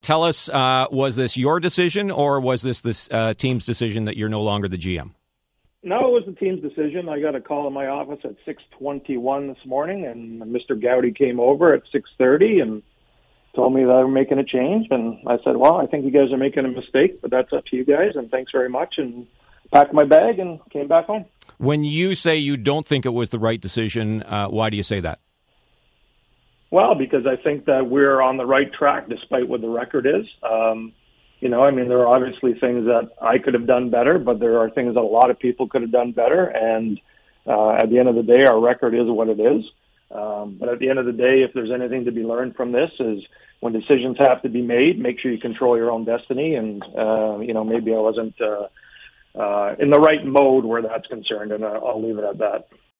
Tell us, was this your decision or was this team's decision that you're no longer the GM? No, it was the team's decision. I got a call in my office at 6:21 this morning, and Mr. Gowdy came over at 6:30 and told me that they were making a change. And I said, well, I think you guys are making a mistake, but that's up to you guys, and thanks very much, and packed my bag and came back home. When you say you don't think it was the right decision, why do you say that? Well, because I think that we're on the right track despite what the record is. There are obviously things that I could have done better, but there are things that a lot of people could have done better. And at the end of the day, our record is what it is. But at the end of the day, if there's anything to be learned from this is when decisions have to be made, make sure you control your own destiny. And, maybe I wasn't in the right mode where that's concerned, and I'll leave it at that.